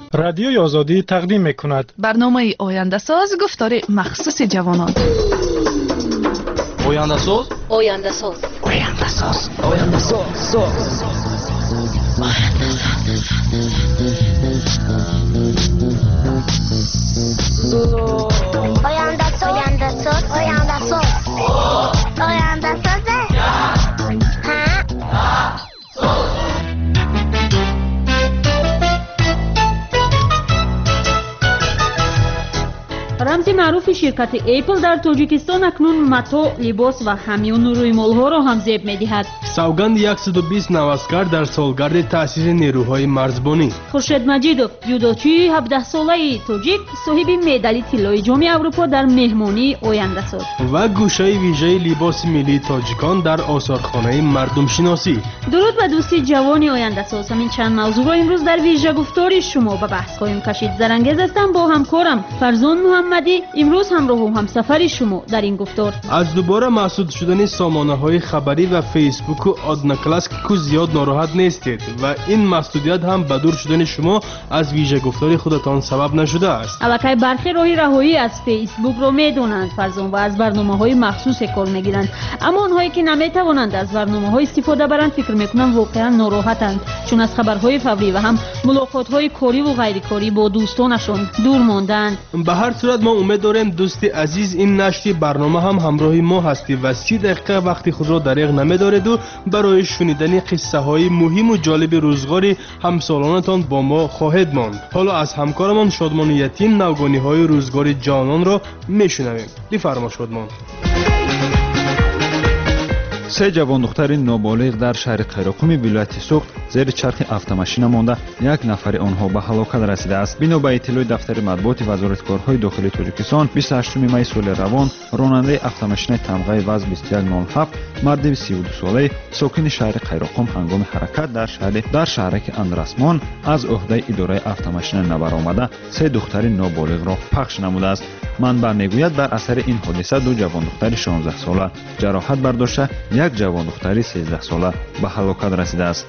رادیوی آزادی تقدیم می‌کند برنامه آینده ساز گفتار مخصوص جوانان. آینده ساز آینده ساز آینده ساز آینده ساز آینده ساز آینده ساز آینده ساز آینده ساز رمز معروف شرکت اپل در تاجیکستان اکنون متاع، لباس و همیون رویمال‌ها را هم زیب می‌دهد. سوگند 120 نوسکر در سالگرد تأسیس نیروهای مرزبانی. خورشید مجیدوف، جودوچی 17 ساله تاجیک، صاحب مدال طلای جام اروپا در مهمانی آینده ساز و گوشه ویژه لباس ملی تاجیکان در آثارخانه مردم شناسی. درود به دوستی جوان آینده ساز. همین چند موضوع را امروز در ویژه گفتار شما به بحث خواهیم کشید. زرنگز هستم با همکارم فرزان محمدی. امروز همراه و همسفر شما در این گفتار. از دوباره محسود شدن سامانه‌های خبری و فیسبوک و آدناکلاس که زیاد ناراحت نیستید و این مسئولیت هم به دور شدن شما از ویژه گفتار خودتان سبب نشده است. البته برخی راه رهایی از فیسبوک رو میدونند فرزان و از برنامه‌های مخصوص کار میگیرند، اما آنهایی که نمیتوانند از برنامه‌های استفاده برند فکر میکنند واقعا ناراحتند، چون از خبرهای فوری و هم ملاقات‌های کاری و غیر کاری با دوستانشون دور ماندند. به هر صورت ما امید داریم دوست عزیز این نشر برنامه هم همراه ما هستی و 30 دقیقه وقتی خود را دریغ نمی‌دارید و برای شنیدن قصه های مهم و جالب روزگار همسالانتان با ما خواهید ماند. حالا از همکارمان شادمان یتیم نوگانی های روزگار جانان را میشنویم. بفرما شادمان. سه جوان دختر نابالغ در شهر قیراقومی ولایت سوخت زیر چرخ автомاشینا مانده، یک نفر آنها به هلاکت رسیده است. بنا به اطلاع دفتر مطبوعات وزارت کارهای داخلی تاجیکستان 28 می سال روان راننده автомاشین تمغه وز 2107 مرد 32 ساله ساکن شهر قیراقوم هنگام حرکت در شهرک اندرسمان از عهده اداره автомاشین نبرآمده سه دختر نابالغ را پخش نموده است. منبع میگوید در اثر این حادثه دو جوان دختر 16 ساله جراحت برداشته، یک جوان دختر 13 ساله به هلاکت رسیده است.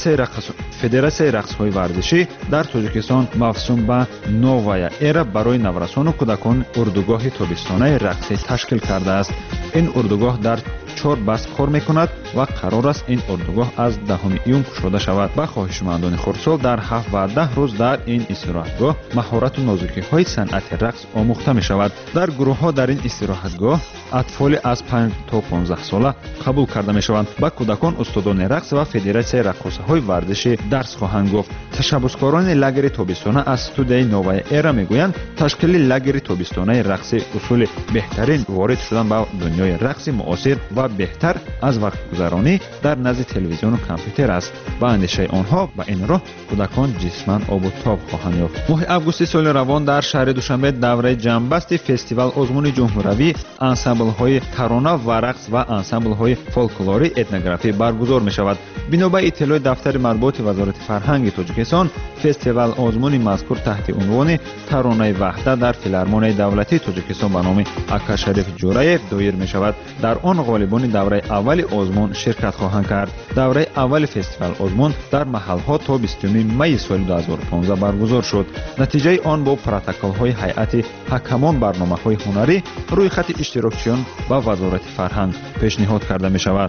فدراسیای رقص‌های ورزشی در تاجیکستان مفهوم به نوویا ایرا برای نورسان و کودکان اردوگاه تابستانه رقصی تشکیل کرده است. این اردوگاه در 4 بست کار میکند و قرار است این اردوگاه از 10 ایون گشوده شود. با خواهشمندان خردسال در 7 و 10 روز در این استراحتگاه مهارت و نازکی‌های صنعت رقص آموخته می شود. در گروه‌ها در این استراحتگاه اطفال از 5 تا 15 ساله قبول کرده می شوند. با کودکان استادان رقص و فدراسیای رقاصه‌های ورزشی درس خواهند گفت. تشبثکاران لاگر تابستانه از استودیوی نوویا ایرا میگویند تشکیل لاگر تابستانه رقصی اصول بهترین وارد شدن به دنیای رقص معاصر و بهتر از وقت گذرانی در نزد تلویزیون و کامپیوتر است. با اندیشه آنها و این راه کودکان جسماً آب و تاب خواهند یافت. ماه اوگوست سال روان در شهر دوشنبه دوره جنبست فستیوال آزمون جمهوری انسامبل‌های ترانه و رقص و انسامبل‌های فولکلوری etnografی برگزار می شود. بنا به اطلاع دفتر مطبوعات وزارت فرهنگ تاجیکستان فستیوال آزمون مذکور تحت عنوان ترانه وحدت در فیلارمونی دولتی تاجیکستان به نام اکا شریف جورایف دایر می شود. در آن غالبان دوره اول آزمون شرکت خواهند کرد. دوره اول فستیوال آزمون در محل‌ها تا 20 می سال 2015 برگزار شد. نتیجه آن با پروتکل‌های هیئت حکمان برنامه‌های هنری روی خط اشتراکچیان و وزارت فرهنگ پیشنهاد کرده می شود.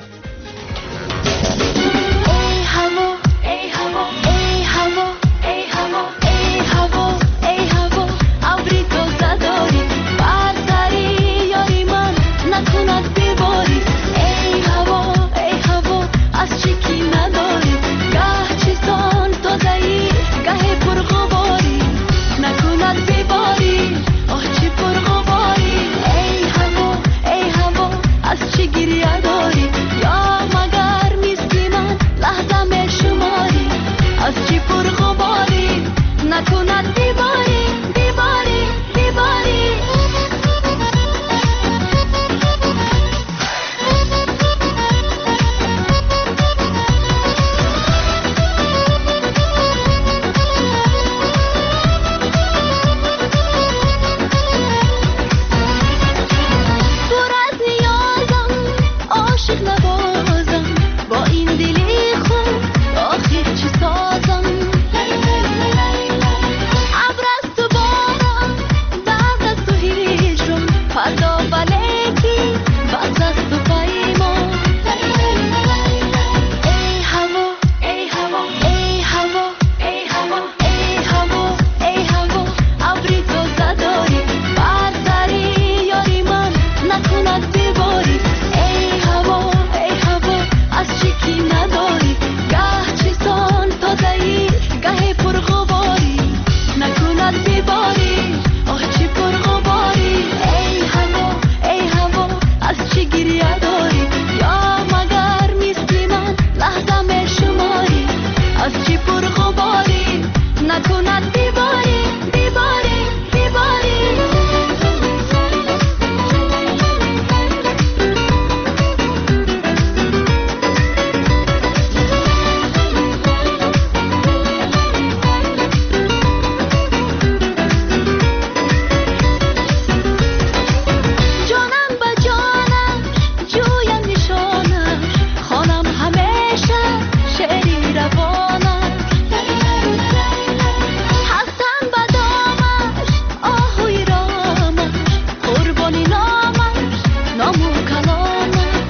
گریه داری یا دیواری دیواری دیواری جانم با جانم جویم نشانم خانم همیشه شعری روانم حسن با دامش آهوی رامش قربانی نامش نامو کلامش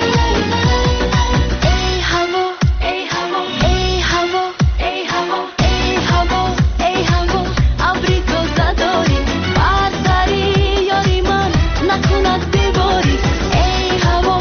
ای هوا ای هوا ای هوا ای هوا ای هوا ای هوا ابری تو زداری بر سری یاری من نکند دیواری ای هوا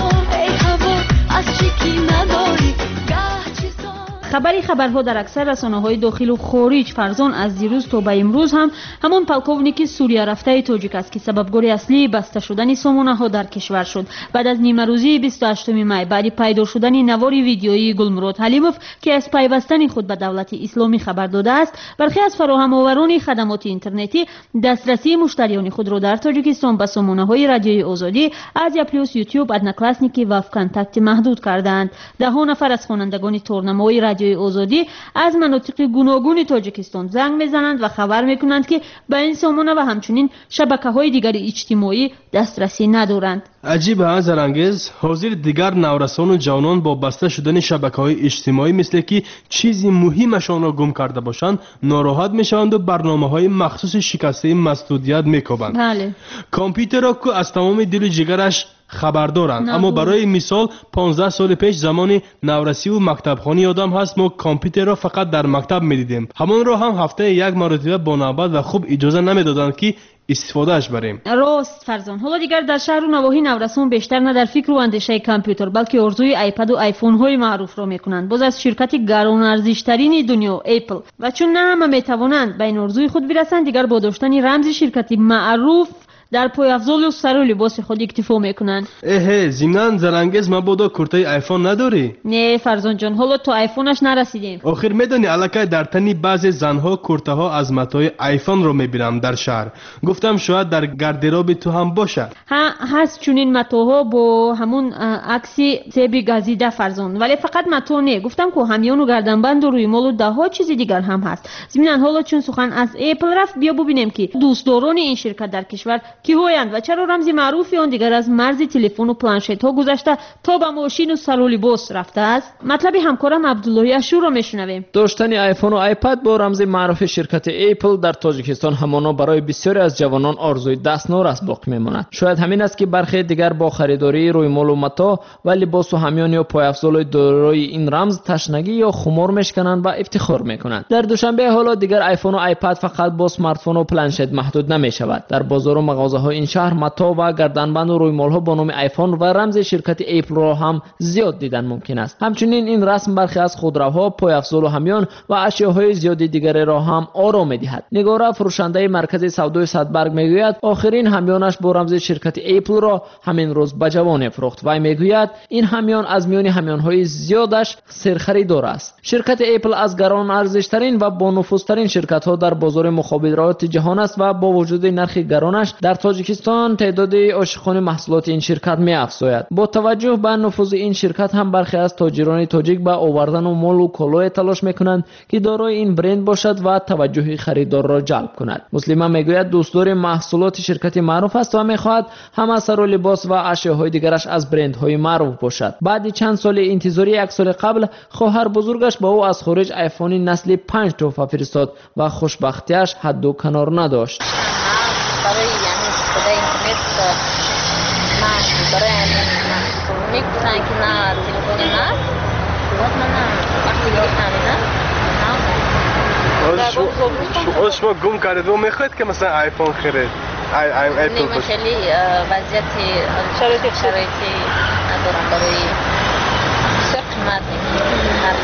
از چیکی نداری گه چیزا خبرها در اکثر رسانه‌های داخل و خارج فرزان از دیروز تا به امروز هم همون پلکوونیک سوریه رفته تاجیک است که سببگار اصلی بسته شدن سامانه‌ها در کشور شد. بعد از نیمه روزی 28 می بعد پیدا شدن نوار ویدیویی گلمراد حلیموف که از پیوستن خود به دولت اسلامی خبر داده است، برخی از فراهم‌آوران خدمات اینترنتی دسترسی مشتریان خود را در تاجیکستان به سامانه‌های رادیوی آزادی از پلوس یوتیوب، ادناکلاسنیکی و وکانتاکت محدود کردند. ده ها نفر از خوانندگان تورنمه‌های رادیوی آزادی از مناطق گوناگون تاجیکستان زنگ میزنند و خبر میکنند که به این سامانه و همچنین شبکه‌های دیگر اجتماعی دسترسی ندارند. عجیب ها زرانگیز، حاضر دیگر نورسان و جوانان با بسته شدن شبکه‌های اجتماعی مثل که چیزی مهمشان را گم کرده باشند ناراحت میشوند و برنامه‌های مخصوص شکسته مسدودیت میکوبند. بله. کامپیوتر را که از تمام دل و جگرش خبر دارند، اما برای مثال 15 سال پیش زمان نورسی و مکتبخوانی آدم هست ما کامپیوتر را فقط در مکتب میدیدیم، همان را هم هفته یک مرتبه با نوبت و خوب اجازه نمیدادند که استفادهش بریم. راست فرزان، حالا دیگر در شهر و نواحی نورسان بیشتر نه در فکر و اندیشه کامپیوتر بلکه آرزوی آیپد و آیفون های معروف را میکنند. باز از شرکت گران ارزش ترین دنیا اپل، و چون نه همه میتوانند به این آرزوی خود برسند، دیگر با داشتن رمز شرکتی معروف در پای افضل و سر و لباس خود اکتفا میکنند. ضمناً زرانگیز مبادا کرته آیفون نداری؟ نه فرزان جان، حالا تو آیفونش نرسیدیم. آخر میدونی الکی در تنی بعضی زنها کرته ها از متای آیفون رو میبینم در شهر. گفتم شاید در گاردروب تو هم باشه. هست چونین متاها با همون عکسی سیبی گزیده فرزان، ولی فقط متا نه، گفتم که همیان و گردنبند و روی مال و ده ها چیزی دیگر هم هست. ضمناً حالا چون سخن از اپل رفت، بیا ببینیم که دوستداران این شرکت در کشور کی هستند و چرا رمز معروفی آن دیگر از مرز تلفن و پلنشت ها گذشته تا به ماشین و سر و لباس رفته است. مطلب همکارم عبداللهی اشور را میشنویم. داشتن آیفون و آیپد با رمز معروف شرکت اپل در تاجیکستان همانا برای بسیاری از جوانان آرزوی دستنور است باقی میماند. شاید همین است که برخی دیگر با خریداری روی مال و متا و لباس و همیان یا پای افضل دارای این رمز تشنگی یا خمار میشکنند و افتخار میکنند. در دوشنبه حالا دیگر آیفون و آیپد فقط با اسمارت فون و پلنشت محدود نمیشود. در بازار و مغازه‌های این شهر متا و گردنبند و روی مال‌ها با نام آیفون و رمز شرکت اپل را هم زیاد دیدن ممکن است. همچنین این رسم برخی از خودروها، پای افضل و همیان و اشیاءهای زیادی دیگر را هم آرام می‌دهد. نگارا فروشنده مرکز سودای صدبرگ میگوید آخرین همیانش با رمز شرکت اپل را همین روز به جوان فروخت و میگوید این همیان از میان همیان‌های زیادش سرخریدار است. شرکت اپل از گران ارزش‌ترین و با نفوذترین شرکت‌ها در بازار مخابرات جهان است و با وجود نرخ گرانش در تاجیکستان تعداد عاشقان محصولات این شرکت می‌افزاید. با توجه به نفوذ این شرکت هم برخی از تاجران تاجیک به آوردن و مال و کالای تلاش می‌کنند که دارای این برند باشد و توجه خریدار را جلب کند. مسلمه میگوید دوستدار محصولات شرکت معروف است و می‌خواهد هم سر و لباس و اشیاءهای دیگرش از برندهای معروف باشد. بعد چند سال انتظاری، یک سال قبل خواهر بزرگش با او از خارج آیفون نسل 5 تحفه فرستاد و خوشبختیش حد و کنار نداشت. برای استفاده اینترنت برای میگفتن که نه تلفن نه وقتی گرفتم نه شما گم کرده و میخواید که مثلا آیفون خرید نمیشلی وضعیتی شرایطی ندارم برای بسیار قیمت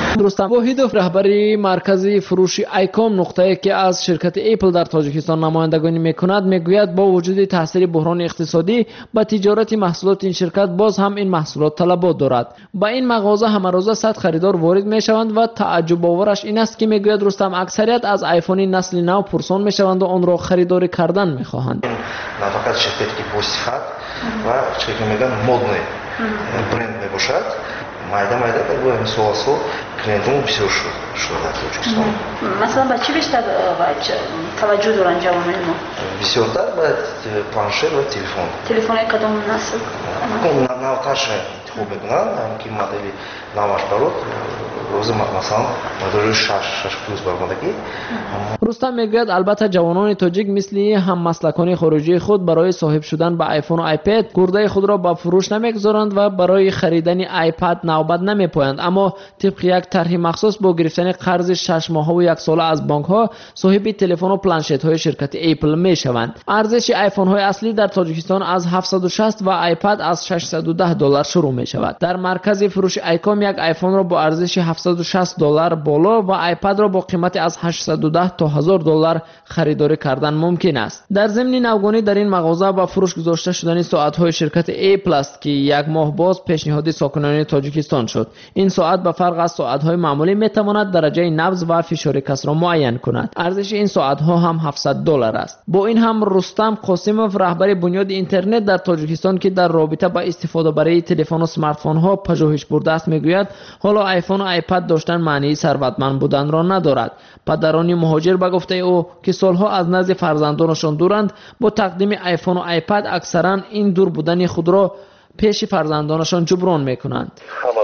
رستم واحدوف رهبری مرکزی فروش ایکام نقطه‌ای که از شرکت اپل در تاجیکستان نمایندگانی میکند میگوید با وجود تاثیر بحران اقتصادی به تجارت محصولات این شرکت باز هم این محصولات طلبات دارد. با این مغازه همه روزه 100 خریدار وارد میشوند و تعجب آورش این است که میگوید رستم اکثریت از آیفون نسل نو پرسان میشوند و آن را خریداری کردن میخواهند. نه فقط شرکتی با صفت و چه میگن مدل برند میباشد. майда как бы сосо клиентам بسیار شده در تاجیکستان. مثلا با چی بیشتر توجه دارن جوانان ما؟ بسیارتر با پلانشت و تلفن کدام نسل؟ نوترش انتخاب میکنن که مدلی نوش دارد روز مثلا مدل 6 پلوس برآمدگی. رستم میگوید البته جوانان تاجیک مثل هم مسلکان خارجی خود برای صاحب شدن به آیفون و آیپد گرده خود را به فروش نمیگذارند و برای خریدن آیپد نوبت نمیپایند، اما طبق یک طرح مخصوص با گرفتن قرض 6 ماهه و 1 ساله از بانک ها صاحب تلفن و پلنشت های شرکت اپل میشوند. ارزش آیفون های اصلی در تاجیکستان از 760 و آیپد از 610 دلار شروع می شود. در مرکز فروش ایکام یک آیفون را با ارزش 760 دلار بالا و آیپد را با قیمت از 810 تا 1000 دلار خریداری کردن ممکن است. در ضمن نوگانی در این مغازه با فروش گذاشته شدن ساعت های شرکت اپل است که یک ماه باز پیشنهاد ساکنان تاجیکستان شد. این ساعت به فرق از ساعت های معمولی می تواند درجه نبض و فشار کس را معین کند. ارزش این ساعت ها هم 700 دلار است. با این هم رستم قاسموف رهبر بنیاد اینترنت در تاجیکستان که در رابطه با استفاده برای تلفن و اسمارت فون ها پژوهش برده است میگوید حالا آیفون و آیپد داشتن معنی ثروتمند بودن را ندارد. پدران مهاجر به گفته او که سالها از نزد فرزندانشان دورند با تقدیم آیفون و آیپد اکثرا این دور بودن خود را پیش فرزندانشان جبران میکنند. همه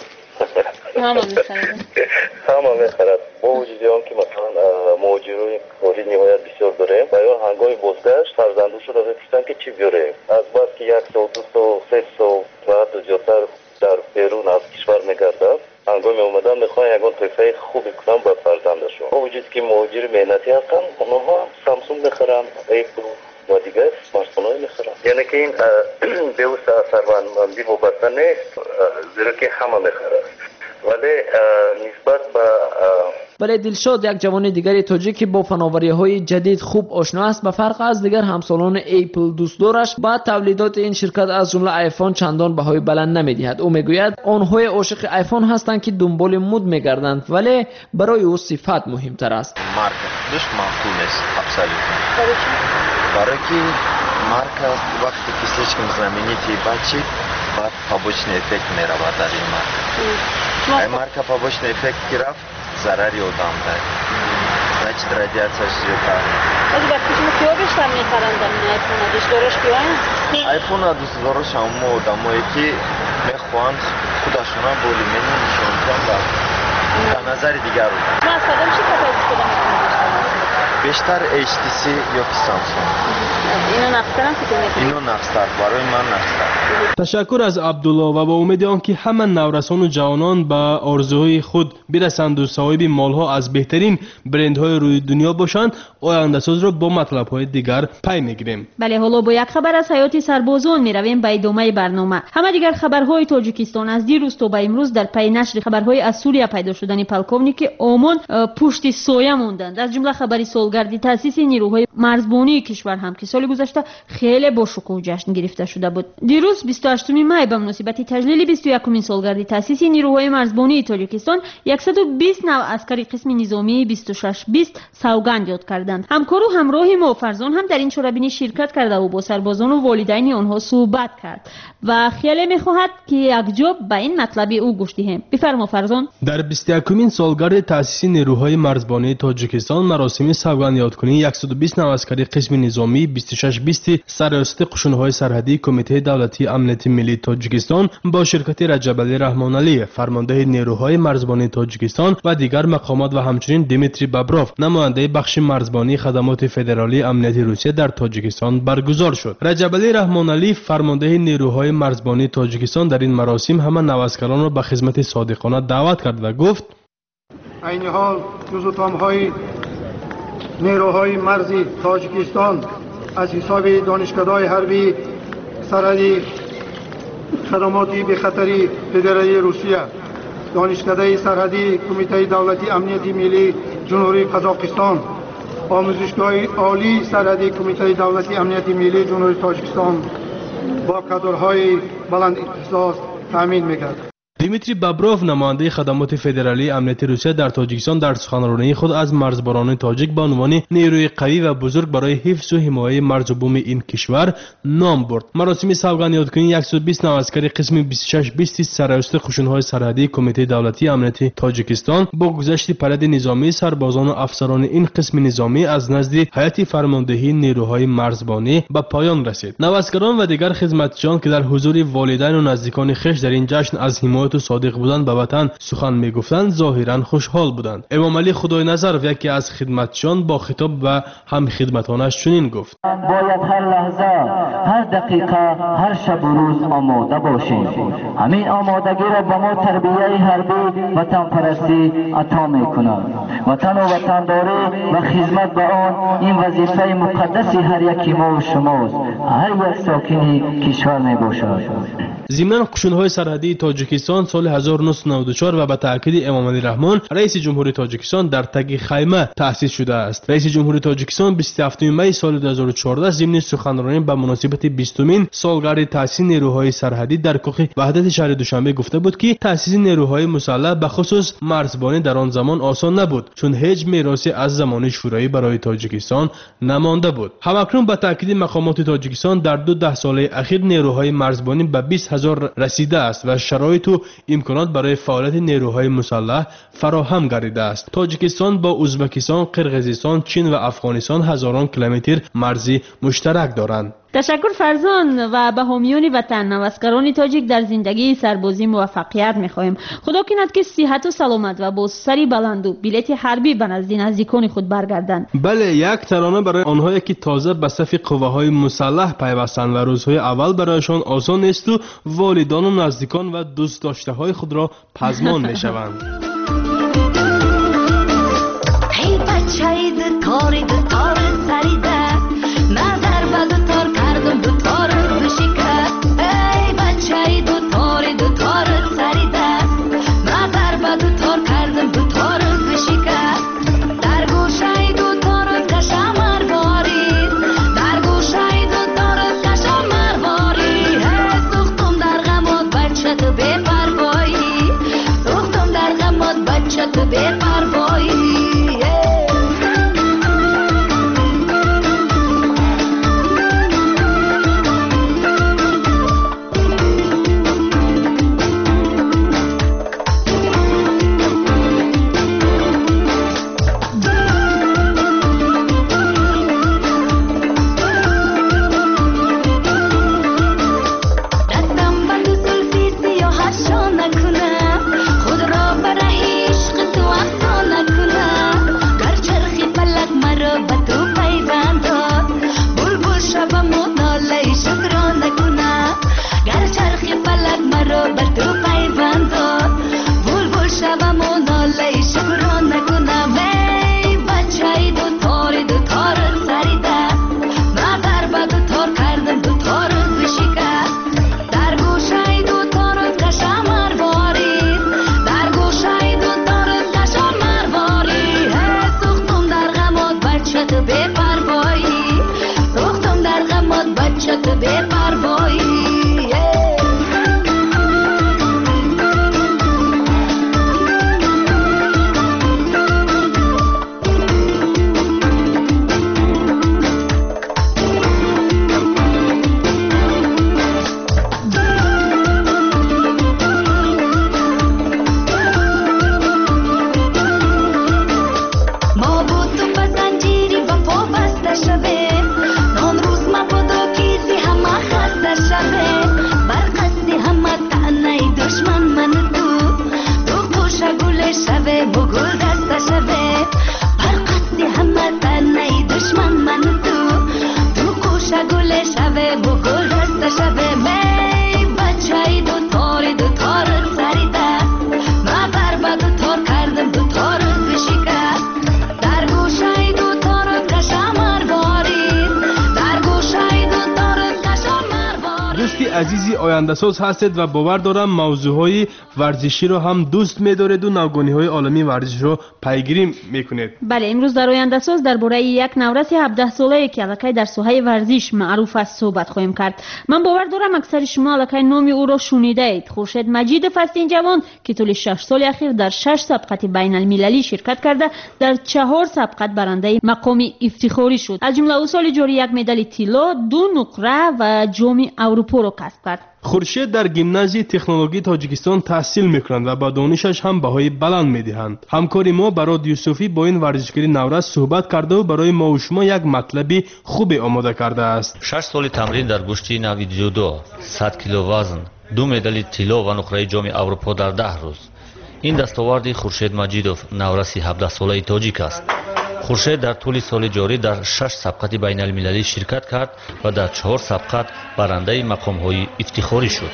میخرد با وجودی هم که مثلا مهاجرای خارج نهایت بسیار داریم و یا هنگام بازگشت فرزندانشون را بپرسند که چی بیاریم، از بس که 1 سال 2 سال 3 سال و حتی زیادتر در بیرون از کشور میگردند هنگام اومدن میخوان یگان تحفه خوبی کنن به فرزندشون. با وجود که مهاجر مهنتی هستن اونها سامسونگ میخرن، اپل و دیگه اسمارتفون‌های میخرن. یعنی که این به ثروتمندی وابسته نیست، زیرا که همه میخرن. ولی نسبت به دلشاد یک جوان دیگری تاجیک که با فناوری‌های جدید خوب آشنا است به فرق از دیگر همسالان اپل دوست دارش با تولیدات این شرکت از جمله آیفون چندان بهای بلند نمیدهد. او میگوید آنهای عاشق آیفون هستند که دنبال مد میگردند ولی برای او صفت مهمتر است. مارکا دوست معقول است ابسولوتن. برای که مارکا وقتی که слишком знаменитый бачит بعد побочный эффект می‌رود در این مارکا. این مارکا побочный эффект گرفت ضرری آدم دارد. значит радиация زیادتر. ولی وقتی شما کیا بیشتر می‌خرند این آیفون دوست دارش کیاین؟ آیفون دوست دارش اما آدمایی که می‌خواهند خودشون را بولیمنی نشون دهند به نظر دیگران. ما از کدام شرکت استفاده می‌کنید؟ بیشتر HTC یا سامسونگ. اینو نقص‌تر است که اینو نقص‌تر برای من نقص‌تر. تشکر از عبدالله و با امید آنکه همه نورسان و جوانان به آرزوهای خود برسند و صاحب مالها از بهترین برندهای روی دنیا باشند، آینده ساز را با مطلب‌های دیگر پی می‌گیریم. بله، حالا با یک خبر از حیات سربازان می‌رویم به ادامه برنامه. همه دیگر خبرهای تاجیکستان از دیروز تا به امروز در پی نشر خبرهای از سوریه پیدا شدن پلکونیک آمان پشت سایه ماندند. از جمله خبری سالگرد تأسیس نیروهای مرزبانی کشور هم که سال گذشته خیلی با شکوه جشن گرفته شده بود. دیروز 28 می به مناسبت تجلیل 21مین سالگرد تأسیس نیروهای مرزبانی تاجیکستان 120 نوع عسکری قسم نظامی 2620 سوگند یاد کردند. همکار و همراه ما فرزان هم در این شورابینی شرکت کرده و با سربازان و والدین آنها صحبت کرد و خیلی می‌خواهد که یک جا به این مطلب او گوش دهیم. بفرما فرزان. در 21مین سالگرد تأسیس نیروهای مرزبانی تاجیکستان مراسم سوگند یادکنی 120 نوع عسکری قسم نظامی 2620 سرریاست قشون‌های سرحدی کمیته دولتی امنیت ملی تاجیکستان با شرکت رجب رحمان علی فرمانده نیروهای مرزبانی تاجیکستان و دیگر مقامات و همچنین دیمیتری بابروف نماینده بخش مرزبانی خدمات فدرالی امنیت روسیه در تاجیکستان برگزار شد. رجب رحمان علی فرمانده نیروهای مرزبانی تاجیکستان در این مراسم همه نواسکران را به خدمت صادقانه دعوت کرد و گفت: عین حال جزوتام‌های نیروهای مرزی تاجیکستان از حساب دانشکده‌های حربی سرحدی خدماتی به خطری فدرالی روسیه دانشکده سرحدی کمیته دولتی امنیت ملی جمهوری قزاقستان، آموزشگاه عالی سرحدی کمیته دولتی امنیت ملی جمهوری تاجیکستان با کادرهای بلند اختصاص تامین می‌گردد. دیمیتری بابروف نماینده خدمات فدرالی امنیتی روسیه در تاجیکستان در سخنرانی خود از مرزبانان تاجیک به عنوان نیروی قوی و بزرگ برای حفظ و حمایت مرز و بوم این کشور نام برد. مراسم سوگند یادکنی 120 نوعسکر قسم 26-20 سرایست قشون‌های سرحدی کمیته دولتی امنیتی تاجیکستان با گذشت پرد نظامی سربازان و افسران این قسم نظامی از نزد هیئت فرماندهی نیروهای مرزبانی به پایان رسید. نوعسکران و دیگر خدمتچیان که در حضور والدین و نزدیکان خویش در این جشن از حمایت و صادق بودند به وطن سخن میگفتند ظاهرا خوشحال بودند. امام علی خدای نظر یکی از خدمتچیان با خطاب و هم خدمتانش چنین گفت: باید هر لحظه، هر دقیقه، هر شب و روز آماده باشیم. همین آمادگی را به ما تربیه حربی وطن پرستی عطا میکند. وطن و وطنداری و خدمت به آن این وظیفه مقدسی هر یکی ما و شماست. هر یک ساکن کشور میباشد. ضمن قشون‌های سرحدی تاجیکستان سال 1994 و به تاکید امام علی رحمان رئیس جمهوری تاجیکستان در تگ خیمه تأسیس شده است. رئیس جمهوری تاجیکستان 27 می سال 2014 ضمن سخنرانی به مناسبت 20مین سالگرد تأسیس نیروهای سرحدی در کاخ وحدت شهر دوشنبه گفته بود که تأسیس نیروهای مسلح به خصوص مرزبانی در آن زمان آسان نبود، چون هیچ میراثی از زمان شورایی برای تاجیکستان نمانده بود. همکنون به تاکید مقامات تاجیکستان در 2 ساله اخیر نیروهای مرزبانی به 20,000 رسیده است و شرایط و امکانات برای فعالیت نیروهای مسلح فراهم گردیده است. تاجیکستان با ازبکستان، قرقیزستان، چین و افغانستان هزاران کیلومتر مرزی مشترک دارند. تشکر فرزان و به حامیان وطن نوعسکران تاجیک در زندگی سربازی موفقیت می‌خواهیم. خدا کند که صحت و سلامت و با سری بلند و بلیت حربی به نزد نزدیکان خود برگردند. بله، یک ترانه برای آنهایی که تازه به صف قوه‌های مسلح پیوستند و روزهای اول برایشان آسان نیست و والدان و نزدیکان و دوست داشته‌های خود را پزمان می‌شوند. ای بچه‌ی دکاری دکار سریده نظر به دکار کردم دکار بشکست. ای بچه‌ی دکاری دکار سریده نظر به دکار کردم دکار بشکست. در گوشه دکار کشم مرواری، در گوشه دکار کشم مرواری. سوختم در غمات بچه تو بپروایی، سوختم در غمات بچه تو بپروایی. ما بود تو بزنجیری و عزیزی آینده‌ساز هستید و باور دارم موضوعهای ورزشی رو هم دوست می‌دارید و نوگانی‌های عالمی ورزش رو پیگیری می‌کنید. بله، امروز در آینده‌ساز درباره یک نورس 17 ساله‌ای که الکی در ساحه ورزش معروف است صحبت خواهیم کرد. من باور دارم اکثر شما الکی نام او را شنیده اید. خورشید مجید فستین جوان که طول 6 سال اخیر در 6 سابقات بین المللی شرکت کرده، در 4 سابقات برنده مقام افتخاری شد. از جمله او سال جاری یک مدال طلا، 2 نقره و جام اروپا را کسب کرد. خورشید در گیمنازی تکنولوژی تاجیکستان تحصیل میکنند و با دانشش هم بهای بلند میدهند. همکاری ما براد یوسفی با این ورزشکار نورس صحبت کرده و برای ما و شما یک مطلبی خوب آماده کرده است. 6 سال تمرین در گشتی نوی جودو، 100 کیلو وزن، 2 مدال طلا و نقره جام اروپا در 10 روز. این دستاورد خورشید مجیدوف نورسی 17 ساله تاجیک است. خورشید در طول سال جاری در 6 سابقات بین المللی شرکت کرد و در 4 سابقات برنده مقام‌های افتخاری شد.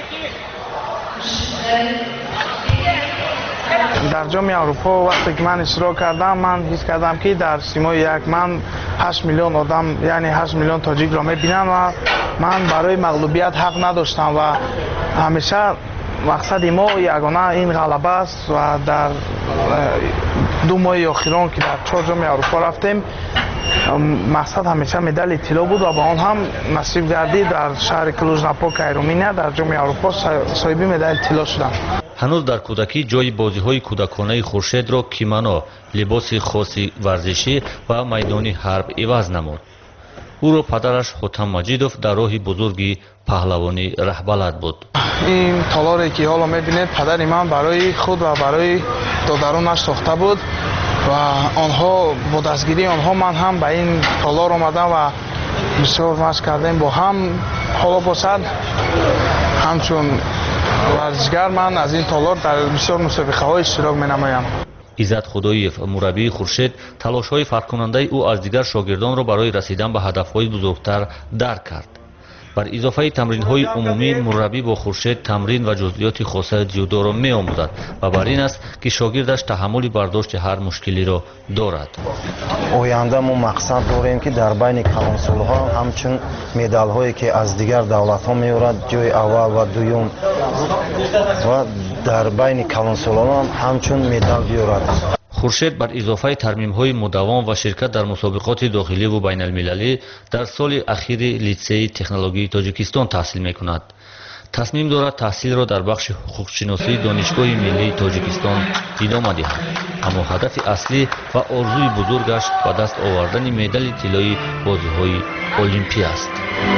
در جام اروپا وقتی که من اشتراک کردم، من حس کردم که در سیمای یک من 8 میلیون آدم، یعنی 8 میلیون تاجیک را می‌بینن و من برای مغلوبیت حق نداشتم و همیشه مقصد ما یگانه این غلبه است و در 2 ماه اخیران که در 4 جام اروپا رفتیم، مقصد همیشه مدال طلا بود و با آن هم نصیب گردید در شهر کلوژ-ناپوک رومانیا در جام اروپا صاحب مدال طلا شدم. هنوز در کودکی جای بازی‌های کودکانه خورشید را کیمانو، لباس خاصی ورزشی و میدانی حرب عوض نمود. او را پدرش حاتم مجیدوف در راه بزرگی پهلوانی رهبلد بود. این تالاری که حالا می‌بینید پدر من برای خود و برای دادرانش ساخته بود و آنها با دستگیری آنها من هم به این تالار آمدم و بسیار مشق کردیم با هم. حالا باشد همچون ورزشگر من از این تالار در بسیار مسابقه‌های اشتراک می‌نمایم. عزت خداییف مربی خورشید تلاش‌های فرق‌کننده او از دیگر شاگردان را برای رسیدن به هدف‌های بزرگتر درک کرد. بر اضافه تمرین‌های عمومی، مربی با خورشید تمرین و جزئیات خاص جودو را می‌آموزد و بر این است که شاگردش تحمل برداشت هر مشکلی را دارد. آینده ما مقصد داریم که در بین کلانسال‌ها همچون مدال‌هایی که از دیگر دولت‌ها می‌آورد جای اول و دوم و در بین کلانسالان همچون مدال بیاورد. خورشید بر اضافه ترمیم‌های مداوم و شرکت در مسابقات داخلی و بین المللی در سال اخیر لیسه تکنولوژی تاجیکستان تحصیل می‌کند. تصمیم دارد تحصیل را در بخش حقوق‌شناسی دانشگاه ملی تاجیکستان ادامه دهد. اما هدف اصلی و آرزوی بزرگش به دست آوردن مدال طلایی بازی‌های المپی است.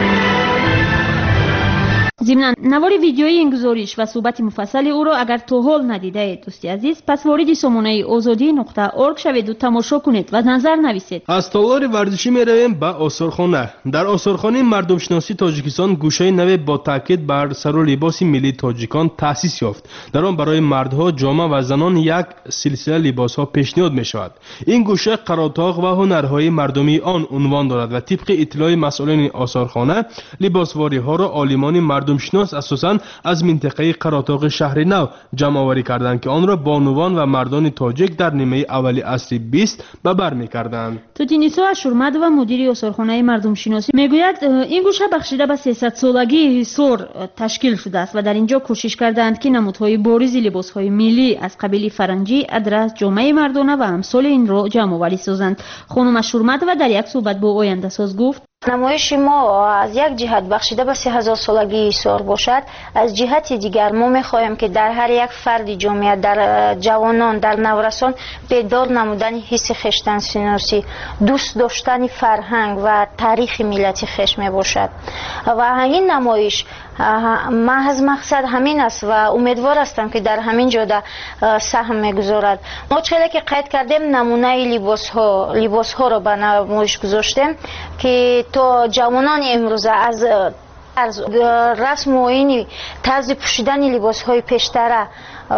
ضمناً نوار ویدیویی این گزارش و صحبت مفصل او را اگر تا حال ندیده اید دوستی عزیز، پس وارد سامانه azadi.org شوید و تماشا کنید و نظر نویسید. از تالار ورزشی میرویم به آثارخانه. در آثارخانه مردم شناسی تاجیکستان گوشه نو با تاکید بر سر و لباس ملی تاجیکان تأسیس یافت. در آن برای مردها، جامه و زنان یک سلسله لباس‌ها پیشنهاد می‌شود. این گوشه قراتاق و هنرهای مردمی آن عنوان دارد و طبق اطلاع مسئولین آثارخانه لباسواری‌ها را عالمان مردم شناس اساساً از منطقه قراتاق شهر نو جمع آوری کردند که آن را بانوان و مردان تاجیک در نیمه اولی عصر 20 به بر می‌کردند. توتینیسو اشورمد و مدیر آثارخانه مردم شناسی میگوید این گوشه بخشیده به 300 سالگی حصار تشکیل شده است و در اینجا کوشش کردند که نمودهای بارز لباس‌های ملی از قبیل فرنگی، ادرس، جامه مردانه و امثال این را جمع آوری سازند. خانم اشورمد و در یک صحبت با آینده ساز گفت: نمایش ما از یک جهت بخشیده به 3000 سالگی حصار باشد، از جهت دیگر ما می‌خواهیم که در هر یک فرد جامعه، در جوانان، در نورسان بیدار نمودن حس خویشتن‌شناسی، دوست داشتن فرهنگ و تاریخ ملت خویش میباشد و این نمایش محض مقصد همین است و امیدوار هستم که در همین جاده سهم میگذارد. ما چقدر که قید کردیم نمونه لباس‌ها را به نمایش گذاشتیم که تو جوانان امروزه از رسم و این طرز پوشیدن لباس‌های پیشتره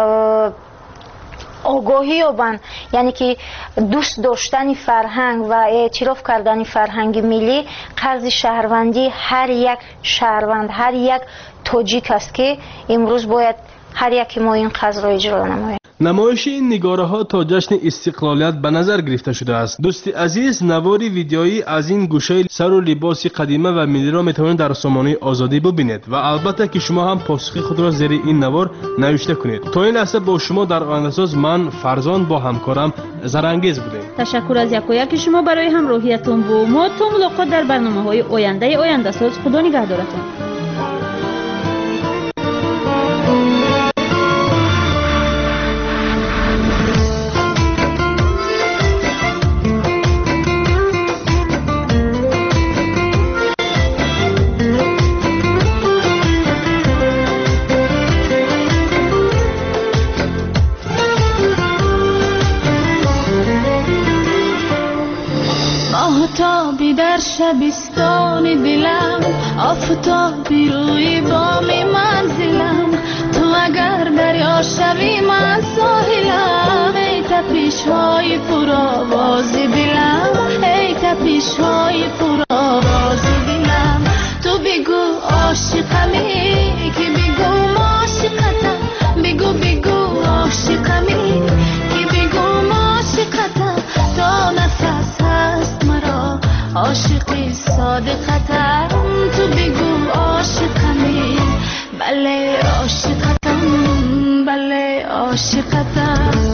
آگاهی یابند، یعنی که دوست داشتن فرهنگ و اعتراف کردن فرهنگ ملی قرض شهروندی هر یک شهروند، هر یک تاجیک است که امروز باید هر یک ما این قرض را اجرا نماییم. نمایش این نگاره ها تا جشن استقلالیت به نظر گرفته شده است. دوست عزیز، نواری ویدیویی از این گوشه سر و لباس قدیمی و ملی را میتوانید در سامانه آزادی ببینید و البته که شما هم پاسخ خود را زیر این نوار نوشته کنید. تا این لحظه با شما در آینده ساز من فرزان با همکارم زرانگیز بودیم. تشکر از یک شما برای همراهیتون و ما تا ملاقات در برنامه‌های آینده ساز. خدا نگهدارتون. آفتابی در شبستان دلم، آفتابی روی بام منزلم، تو اگر دریا شوی من ساحلم. ای تپش های پرآواز دلم، ای تپش های پرآواز دلم، تو بگو عاشقمی که بگو عاشقتم، بگو بگو عاشقمی که بگو عاشقتم، تا نفس هست مرا عاشقی صادقتم، تو بگو عاشقمی، بله عاشقتم، بله عاشقتم.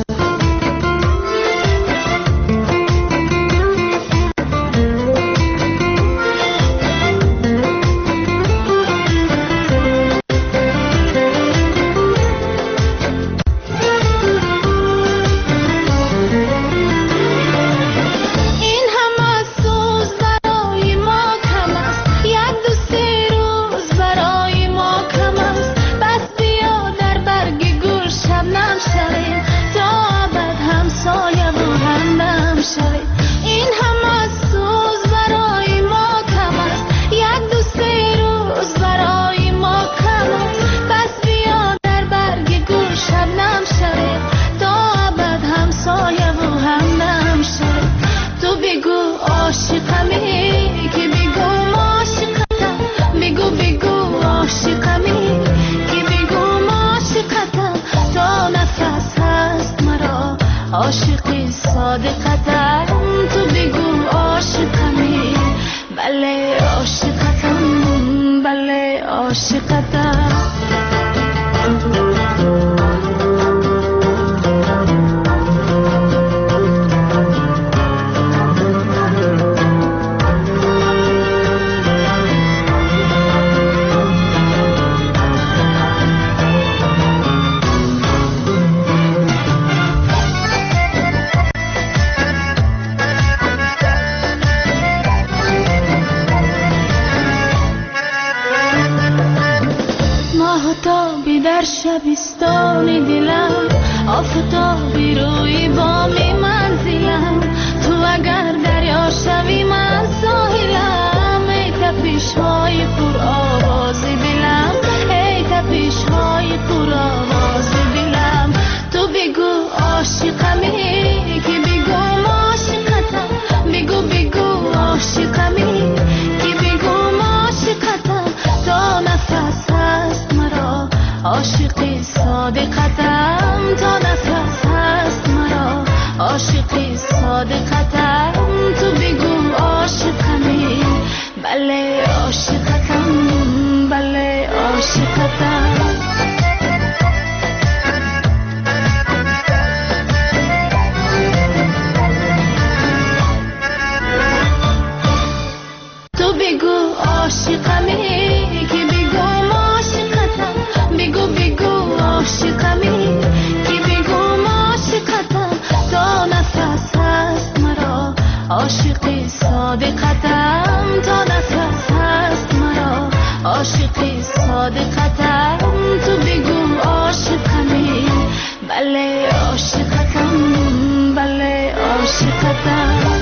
عاشقی صادقتم، تو بگو عاشقمی، بله عاشقتم، بله عاشقتم. آفتابی در شبستان دلم، آفتابی روی بام منزلم، تو اگر دریا شوی من ساحلم. ای تپش های پر آواز دلم، ای تپش های پر آواز دلم، تو بگو عاشقمی که بگو عاشقتم، بگو بگو عاشقمی که بگو عاشقتم، تا نفس هست مرا عاشقی صادقتم، تا نفس هست مرا عاشقی صادقتم، تو بگو عاشقمی، بله عاشقتم، بله عاشقتم. تو بگو عاشقمی که بگو عاشقتم، بگو بگو عاشقمی که بگو عاشقتم، تا نفس هست مرا عاشقی صادقتم، تا نفس هست مرا عاشقی صادقتم، تو بگو عاشقمی، بله عاشقتم، بله عاشقتم.